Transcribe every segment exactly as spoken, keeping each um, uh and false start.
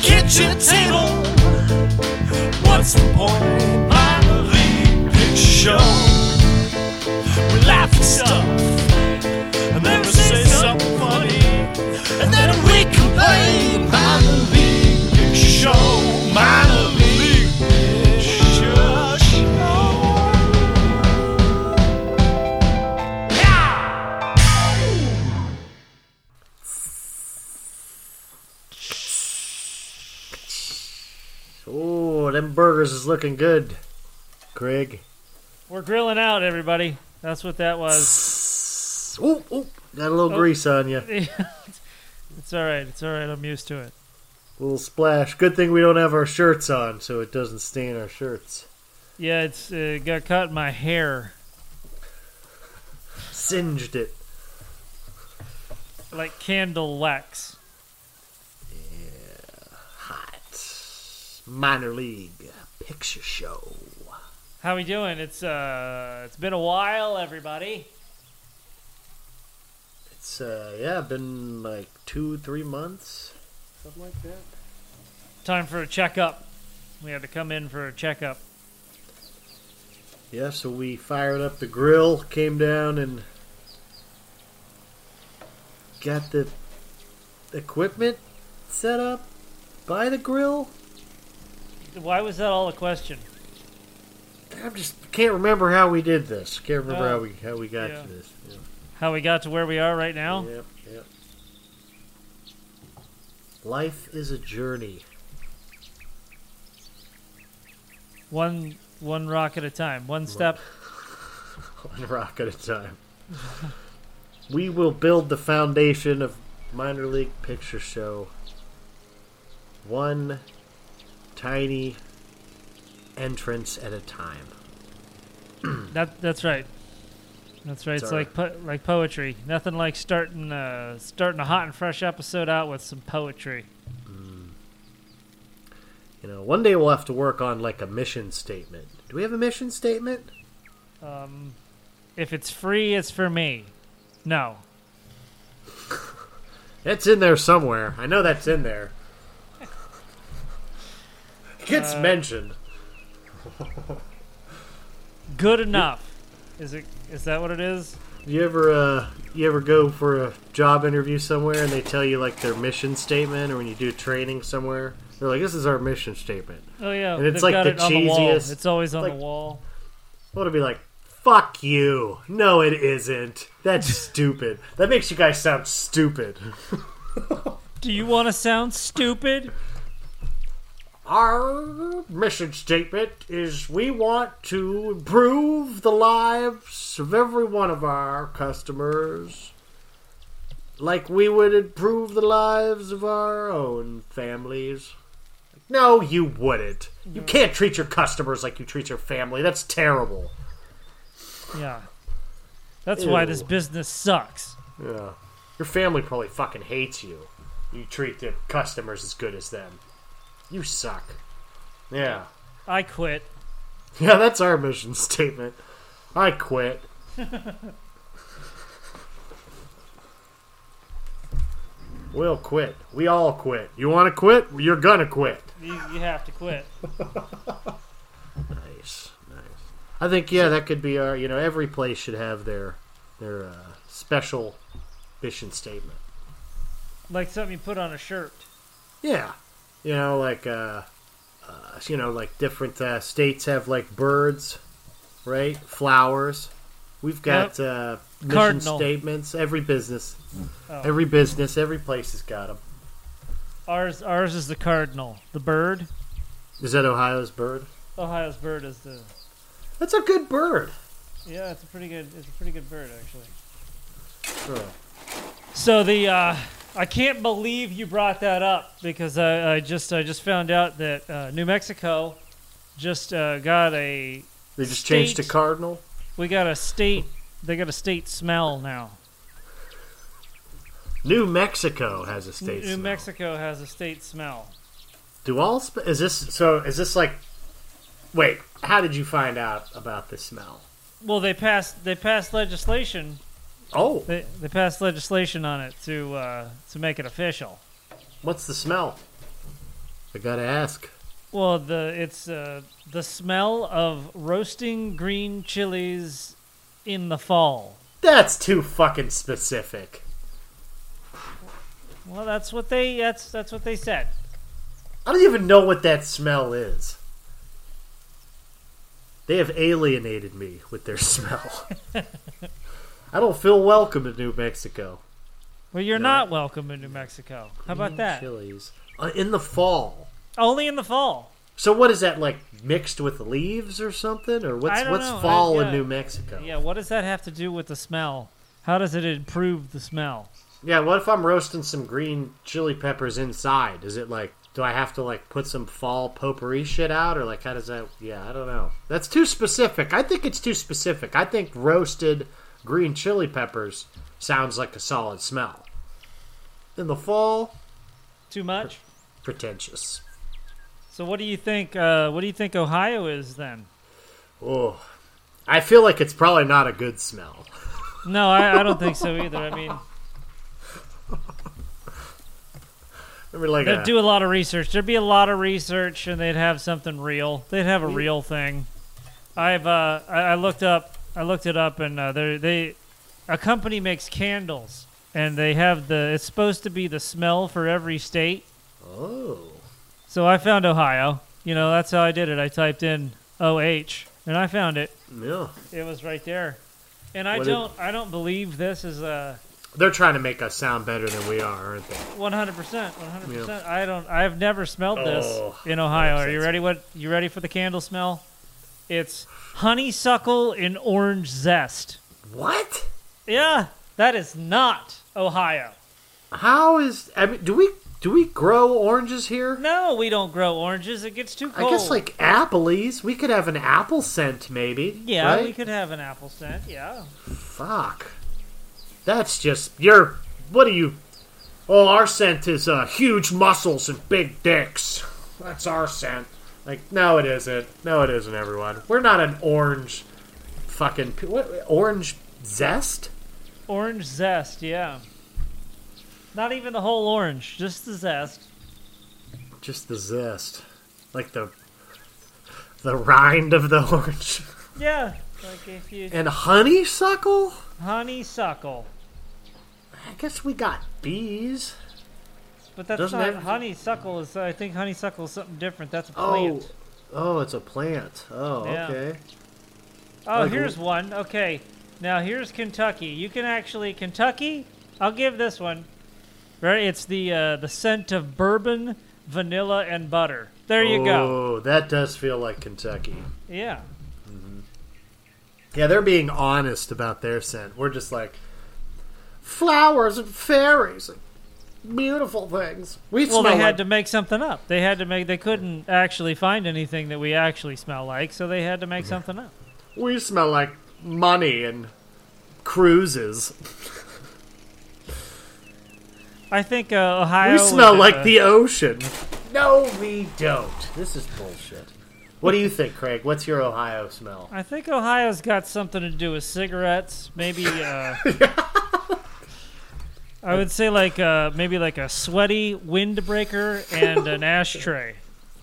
kitchen table. What's the point? Minor league picture show. We laugh at stuff and then we say something funny, and then we complain. Minor league picture show. Minor league picture show. Yeah. Oh, them burgers is looking good, Craig. We're grilling out, everybody. That's what that was. Oh, oh, got a little Oh. grease on you. It's all right. It's all right. I'm used to it. A little splash. Good thing we don't have our shirts on, so it doesn't stain our shirts. Yeah, it's uh, got caught in my hair Singed it. like candle wax. Hot. Minor league picture show. How we doing? It's uh, it's been a while, everybody. It's, uh, yeah, been like two, three months. Something like that. Time for a checkup. We had to come in for a checkup. Yeah, so we fired up the grill, came down and got the equipment set up by the grill. Why was that all a question? I just can't remember how we did this. Can't remember Oh, how we how we got yeah. to this. Yeah. How we got to where we are right now? Yep, yep. Life is a journey. One one rock at a time. One step. One rock at a time. We will build the foundation of Minor League Picture Show. One tiny entrance at a time. That that's right. That's right. It's Sorry. like po- like poetry. Nothing like starting uh, starting a hot and fresh episode out with some poetry. You know, one day we'll have to work on like a mission statement. Do we have a mission statement? Um, if it's free, it's for me. No. It's in there somewhere. I know that's in there. It gets Uh, mentioned. Good enough. Is it? Is that what it is? You ever uh you ever go for a job interview somewhere and they tell you like their mission statement, or when you do training somewhere, they're like, "This is our mission statement." Oh yeah. And it's they've like got the it on the wall. cheesiest- It's always on like- the wall. What would it be like? Fuck you. No, it isn't. That's stupid. That makes you guys sound stupid. Do you want to sound stupid? Our mission statement is we want to improve the lives of every one of our customers like we would improve the lives of our own families. No, you wouldn't. You can't treat your customers like you treat your family. That's terrible. Yeah. That's why Ew. this business sucks. Yeah. Your family probably fucking hates you. You treat the customers as good as them. You suck. Yeah. I quit. Yeah, that's our mission statement. I quit. We'll quit. We all quit. You want to quit? You're gonna quit. You, you have to quit. Nice, nice. I think yeah, that could be our. You know, every place should have their their uh, special mission statement. Like something you put on a shirt. Yeah, you know, like uh, uh you know, like different uh, states have like birds, right? Flowers. We've got Yep. uh, mission Cardinal. statements. Every business, Oh. every business, every place has got them. Ours ours is the cardinal. The bird. Is that Ohio's bird? Ohio's bird is the. That's a good bird. Yeah, it's a pretty good. It's a pretty good bird actually. Sure. So the uh, I can't believe you brought that up because I, I just I just found out that uh, New Mexico just uh, got a They just changed to State. cardinal. we got a state they got a state smell now. New Mexico has a state. New smell. Mexico has a state smell. Do all sp- is this so? Is this like? Wait, how did you find out about this smell? Well, they passed they passed legislation. Oh, They they passed legislation on it to uh, to make it official. what's the smell? I gotta ask. Well, the it's uh, the smell of roasting green chilies in the fall. That's too fucking specific. Well, that's what they that's that's what they said. I don't even know what that smell is. They have alienated me with their smell. I don't feel welcome in New Mexico. Well, you're No. not welcome in New Mexico. How about Green that? Chilies. Uh, in the fall. Only in the fall. So what is that, like, mixed with leaves or something? Or what's I don't what's know. fall I- in yeah. New Mexico? Yeah, what does that have to do with the smell? How does it improve the smell? Yeah, what if I'm roasting some green chili peppers inside? Is it like, do I have to like put some fall potpourri shit out? Or like, how does that, yeah, I don't know. That's too specific. I think it's too specific. I think roasted green chili peppers sounds like a solid smell. In the fall, Too much? pretentious. So what do you think uh, what do you think Ohio is then? Oh, I feel like it's probably not a good smell. No, I, I don't think so either. I mean, I mean, like they'd a, do a lot of research. There'd be a lot of research, and they'd have something real. They'd have a real thing. I've uh, I, I looked up. I looked it up, and uh, they they a company makes candles, and they have the. It's supposed to be the smell for every state. oh, So I found Ohio. You know, that's how I did it. I typed in O H, and I found it. yeah. It was right there. And I What did- don't. I don't believe this is a. They're trying to make us sound better than we are, aren't they? One hundred percent, one hundred percent. I don't. I've never smelled this Oh, in Ohio. that Are you upsets ready? What you ready for the candle smell? It's honeysuckle and orange zest. What? Yeah, that is not Ohio. How is? I mean, do we do we grow oranges here? No, we don't grow oranges. It gets too I cold. guess like apples. We could have an apple scent, maybe. yeah, right? we could have an apple scent. Yeah. Fuck. That's just you're. What are you? Oh, our scent is uh, huge muscles and big dicks. That's our scent. Like, no, it isn't. No, it isn't. Everyone, we're not an orange. Fucking what? Orange zest? Orange zest. Yeah. Not even the whole orange, just the zest. Just the zest, like the the rind of the orange. Yeah. Like if you And honeysuckle? honeysuckle. I guess we got bees. But that's Doesn't not have- honeysuckle. Is I think honeysuckle is something different. That's a Oh, plant. oh, it's a plant. Oh, Yeah. okay. Oh, like- here's one. Okay, now here's Kentucky. You can actually Kentucky. I'll give this one. Right, it's the uh, the scent of bourbon, vanilla, and butter. There you go. Oh, that does feel like Kentucky. Yeah. Yeah, they're being honest about their scent. We're just like flowers and fairies and beautiful things. We Well, smell they had like to make something up. They had to make. They couldn't actually find anything that we actually smell like, so they had to make something up. we smell like money and cruises. I think uh, Ohio. We smell was, like uh, the ocean. No, we don't. This is bullshit. What do you think, Craig? What's your Ohio smell? I think Ohio's got something to do with cigarettes. Maybe. Uh, I would say like uh, maybe like a sweaty windbreaker and an ashtray.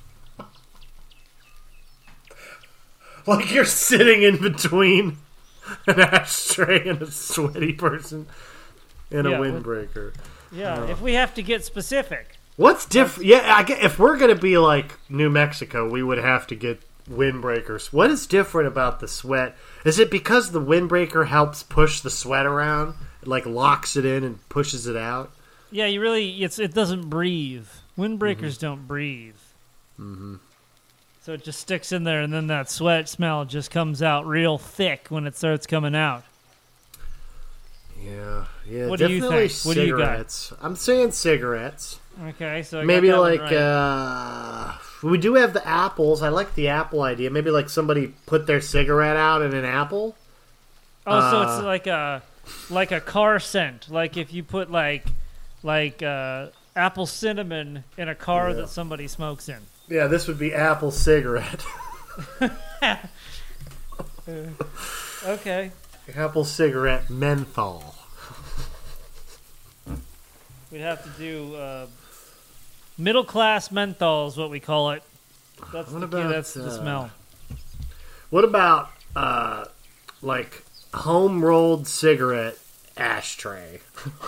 Like you're sitting in between an ashtray and a sweaty person in a Yeah, with- windbreaker. Yeah, if we have to get specific. What's different? Yeah, I get, if we're gonna be like New Mexico, we would have to get windbreakers. What is different about the sweat? Is it because the windbreaker helps push the sweat around, it like locks it in and pushes it out? Yeah, you really it's it doesn't breathe. Windbreakers don't breathe. Mm-hmm. So it just sticks in there, and then that sweat smell just comes out real thick when it starts coming out. Yeah, yeah. What do you definitely think? What do you got? cigarettes. I'm saying cigarettes. Okay, so I got Maybe that one like right. uh, we do have the apples. I like the apple idea. Maybe like somebody put their cigarette out in an apple. oh, so uh, it's like a like a car scent. Like if you put like like uh, apple cinnamon in a car Yeah. that somebody smokes in. Yeah, this would be apple cigarette. Okay, Apple cigarette menthol. we'd have to do uh, Middle class menthol is what we call it. That's What the about, that's the uh, smell. What about uh, like home rolled cigarette ashtray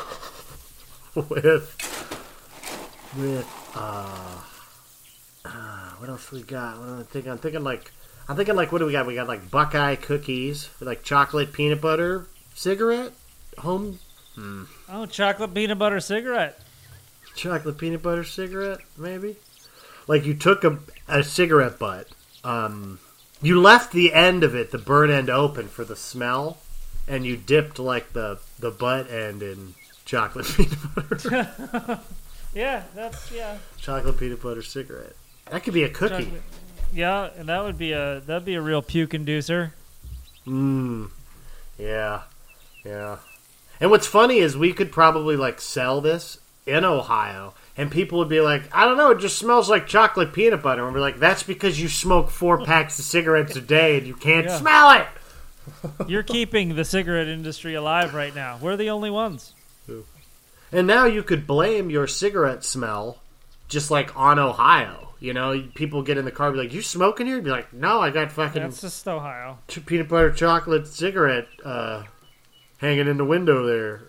with with uh, uh, what else we got? What am I thinking? I'm thinking like I'm thinking like what do we got? We got like Buckeye cookies, like chocolate peanut butter cigarette, home Oh, chocolate peanut butter cigarette. chocolate peanut butter cigarette, maybe. Like you took a, a cigarette butt, um, you left the end of it, the burn end, open for the smell, and you dipped like the the butt end in chocolate peanut butter. Yeah, that's yeah. Chocolate peanut butter cigarette. That could be a cookie. Chocolate. Yeah, and that would be a that'd be a real puke inducer. Mmm. Yeah. Yeah. And what's funny is we could probably like sell this in Ohio, and people would be like, I don't know, it just smells like chocolate peanut butter. And we're like, that's because you smoke four packs of cigarettes a day and you can't Yeah. smell it. You're keeping the cigarette industry alive right now. We're the only ones. And now you could blame your cigarette smell just like on Ohio. You know, people get in the car and be like, you smoking here? You'd be like, no, I got fucking That's just Ohio. ch- peanut butter chocolate cigarette uh, hanging in the window there.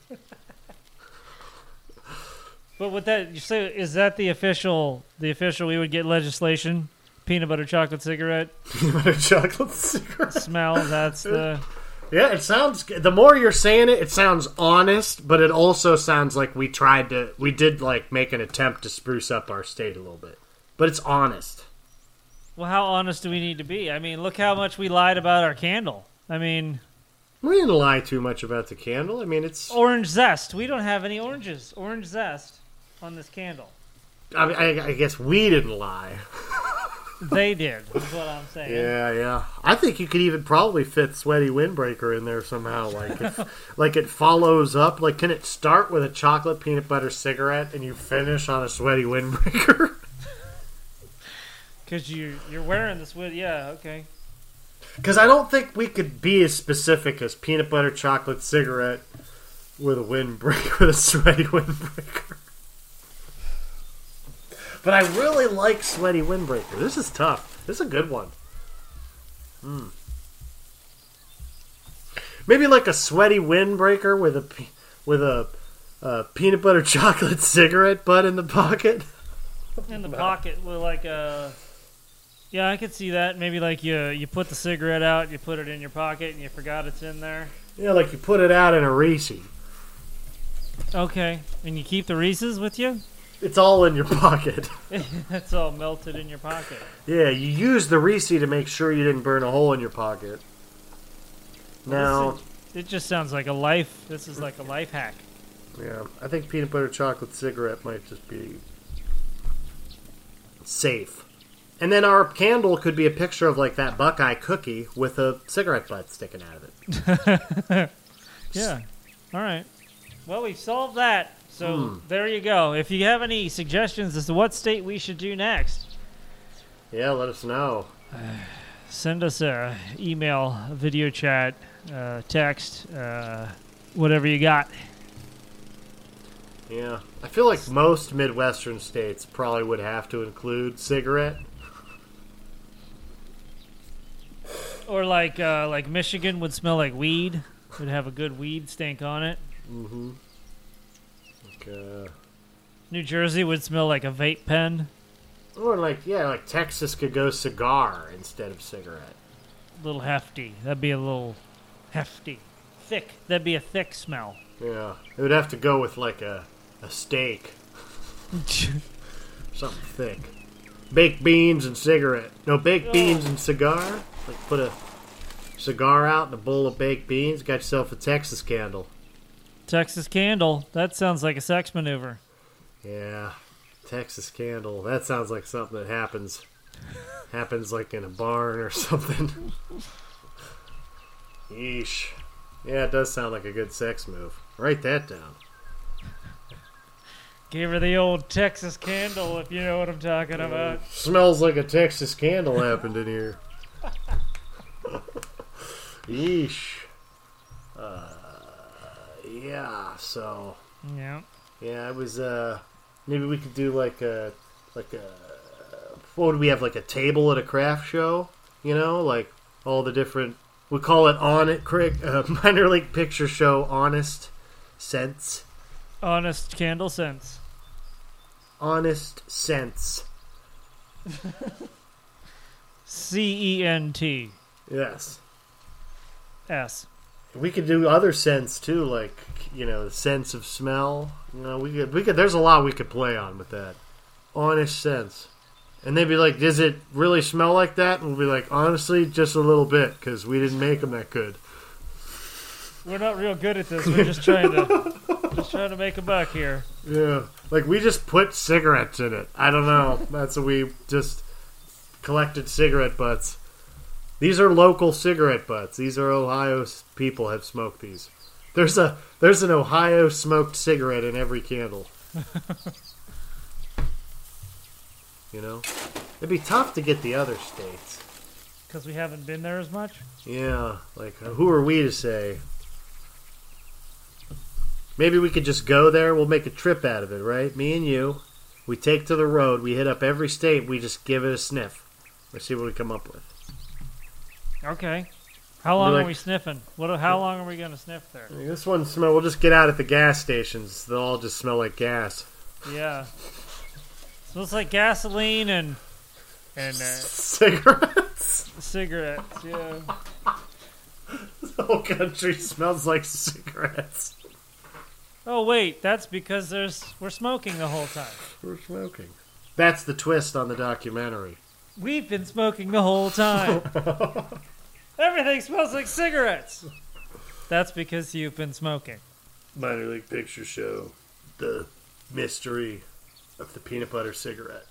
But with that, you say, is that the official? The official, we would get legislation. Peanut butter chocolate cigarette Peanut butter chocolate cigarette. smell. That's the. Yeah, it sounds. The more you're saying it, it sounds honest, but it also sounds like we tried to. We did like make an attempt to spruce up our state a little bit, but it's honest. Well, how honest do we need to be? I mean, look how much we lied about our candle. I mean, We didn't lie too much about the candle. I mean, it's. orange zest. We don't have any oranges. Orange zest on this candle. I, mean, I, I guess we didn't lie. They did. Is what I'm saying. Yeah, yeah. I think you could even probably fit Sweaty Windbreaker in there somehow. Like, if, like it follows up. Like, can it start with a chocolate peanut butter cigarette and you finish on a Sweaty Windbreaker? Because you you're wearing this with yeah okay. Because I don't think we could be as specific as peanut butter chocolate cigarette with a windbreaker, with a Sweaty Windbreaker. But I really like Sweaty Windbreaker. This is tough. This is a good one. Hmm. Maybe like a Sweaty Windbreaker with a pe- with a uh, peanut butter chocolate cigarette butt in the pocket. In the pocket with like a. Yeah, I could see that. Maybe like you you put the cigarette out, you put it in your pocket, and you forgot it's in there. Yeah, like you put it out in a Reese. Okay, and you keep the Reese's with you. It's all in your pocket. It's all melted in your pocket. Yeah, you use the Reese to make sure you didn't burn a hole in your pocket. Now, It just sounds like a life. This is like a life hack. yeah, I think peanut butter chocolate cigarette might just be safe. And then our candle could be a picture of like that Buckeye cookie with a cigarette butt sticking out of it. Yeah. All right. Well, we've solved that. So Hmm. there you go. If you have any suggestions as to what state we should do next, Yeah, let us know. send us a email, a video chat, uh, text, uh, whatever you got. Yeah, I feel like most Midwestern states probably would have to include cigarette. Or like uh, like Michigan would smell like weed. Would have a good weed stink on it. Mm-hmm. Like, uh, New Jersey would smell like a vape pen. or like, yeah, like Texas could go cigar instead of cigarette. A little hefty. That'd be a little hefty. Thick. That'd be a thick smell. Yeah, it would have to go with like a, a steak. Something thick. Baked beans and cigarette. No, baked beans and cigar. Like put a cigar out in a bowl of baked beans. Got yourself a Texas candle. Texas candle. That sounds like a sex maneuver. Yeah, Texas candle. That sounds like something that happens. Happens like in a barn or something. Yeesh. Yeah, it does sound like a good sex move. Write that down. Give her the old Texas candle, if you know what I'm talking about. Smells like a Texas candle happened in here. Yeesh. Uh, yeah, so Yeah. yeah, it was. Uh, maybe we could do like a like a what would we have, like a table at a craft show? You know, like all the different. We call it on it, Craig. Uh, minor league picture show, honest sense. Honest candle sense. Honest sense. C E N T Yes. S. We could do other scents too, like, you know, the sense of smell. You know, we could, we could. There's a lot we could play on with that. Honest sense, and they'd be like, "Does it really smell like that?" And we'll be like, "Honestly, just a little bit, because we didn't make them that good." We're not real good at this. We're just trying to just trying to make a buck here. Yeah, like we just put cigarettes in it. I don't know. That's what we just collected cigarette butts. These are local cigarette butts. These are Ohio people have smoked these. There's a there's an Ohio smoked cigarette in every candle. You know, it'd be tough to get the other states because we haven't been there as much. Yeah, like uh, who are we to say? Maybe we could just go there. We'll make a trip out of it, right? Me and you. We take to the road. We hit up every state. We just give it a sniff. Let's see what we come up with. Okay. How long like, are we sniffing? What? How long are we going to sniff there? This one smell. We'll just get out at the gas stations. They'll all just smell like gas. Yeah. Smells like gasoline and and uh, cigarettes. Cigarettes. Yeah. The whole country smells like cigarettes. Oh wait, that's because there's we're smoking the whole time. We're smoking. That's the twist on the documentary. We've been smoking the whole time. Everything smells like cigarettes. That's because you've been smoking. Minor League Picture Show. The mystery of the peanut butter cigarette.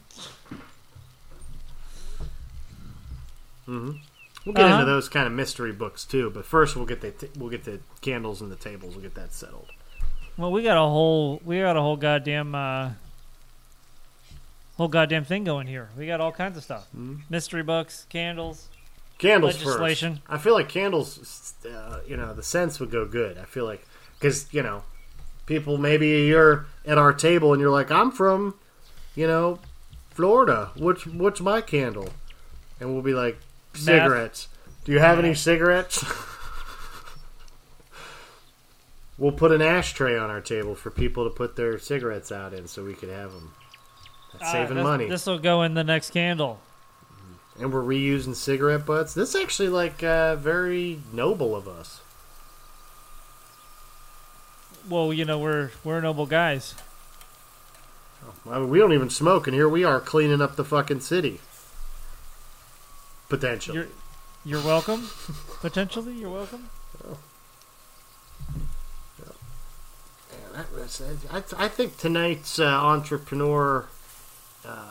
Mm-hmm. We'll get uh-huh. into those kind of mystery books too, but first we'll get the t- we'll get the candles and the tables. We'll get that settled. Well, we got a whole we got a whole goddamn uh, whole goddamn thing going here. We got all kinds of stuff: mm-hmm. mystery books, candles, candles legislation. First. I feel like candles. Uh, you know, the scents would go good. I feel like because you know, people maybe you're at our table and you're like, I'm from, you know, Florida. What's what's my candle? And we'll be like, cigarettes. Meth. Do you have Meth. any cigarettes? We'll put an ashtray on our table for people to put their cigarettes out in so we could have them. That's uh, saving money. This will go in the next candle. And we're reusing cigarette butts. This is actually like uh, very noble of us. Well, you know, we're we're noble guys. I mean, we don't even smoke, and here we are cleaning up the fucking city. Potentially. You're, you're welcome. Potentially, you're welcome. Oh. Yeah. Yeah, that was, I, I think tonight's uh, entrepreneur uh,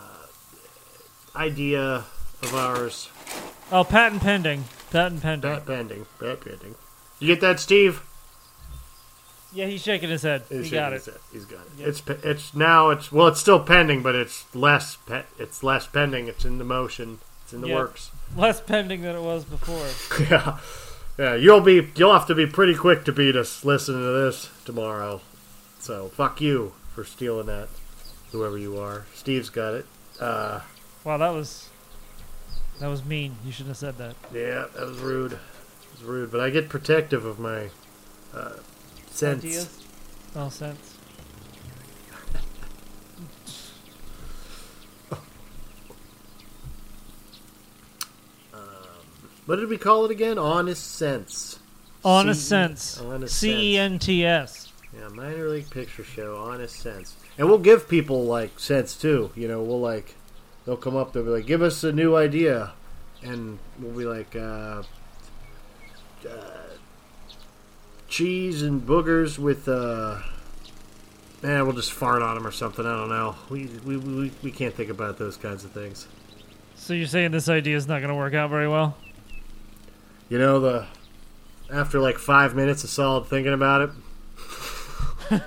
idea of ours. Oh, patent pending. Patent pending. Patent pending. Patent pending. You get that, Steve? Yeah, he's shaking his head. He's he got it. Head. He's got it. Yep. It's it's now it's well it's still pending, but it's less pe- it's less pending. It's in the motion. It's in the yep. works. Less pending than it was before. yeah, yeah. You'll be you'll have to be pretty quick to beat us listening to this tomorrow. So fuck you for stealing that, whoever you are. Steve's got it. Uh, wow, that was that was mean. You shouldn't have said that. Yeah, that was rude. It was rude, but I get protective of my. Uh, Sense. Ideas? Oh, sense. um, what did we call it again? Honest Sense. Honest C- Sense. Honest C E N T S. Yeah, Minor League Picture Show. Honest Sense. And we'll give people, like, sense, too. You know, we'll, like, they'll come up, they'll be like, give us a new idea. And we'll be like, uh... uh cheese and boogers with uh man we'll just fart on them or something. I don't know. We we we, we can't think about those kinds of things. So you're saying this idea is not going to work out very well? You know, the after like five minutes of solid thinking about it.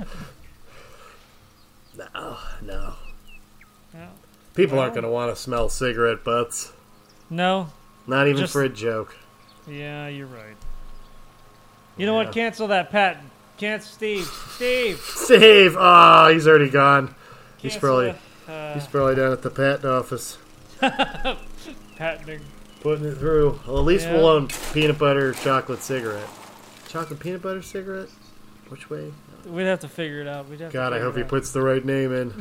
no no no. People well, aren't going to want to smell cigarette butts. No, not even just, for a joke. Yeah, you're right. You know yeah. what? Cancel that patent. Cancel Steve. Steve. Steve. Oh, he's already gone. Cancel he's probably. it. Uh, He's probably down at the patent office, patenting. putting it through. Well, at least Yeah. we'll own peanut butter chocolate cigarette. Chocolate peanut butter cigarette? Which way? We'd have to figure it out. We'd have God, to I figure hope it he out. puts the right name in.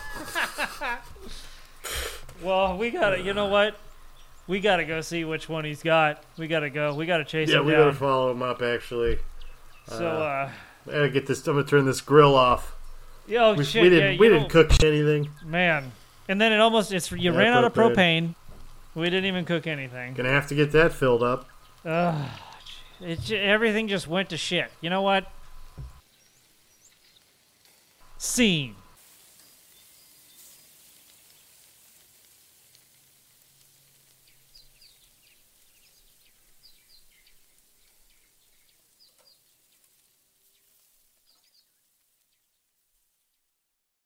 Well, we gotta. You know what? We gotta go see which one he's got. We gotta go. We gotta chase Yeah, him we down. gotta follow him up, actually. So, uh, I gotta get this. I'm gonna turn this grill off. yeah, oh We, shit, we didn't. yeah, we you didn't don't- cook anything. Man, and then it almost it's you Yeah, ran out of propane. propane. We didn't even cook anything. Gonna have to get that filled up. Ugh, it ju- everything just went to shit. You know what? Scene.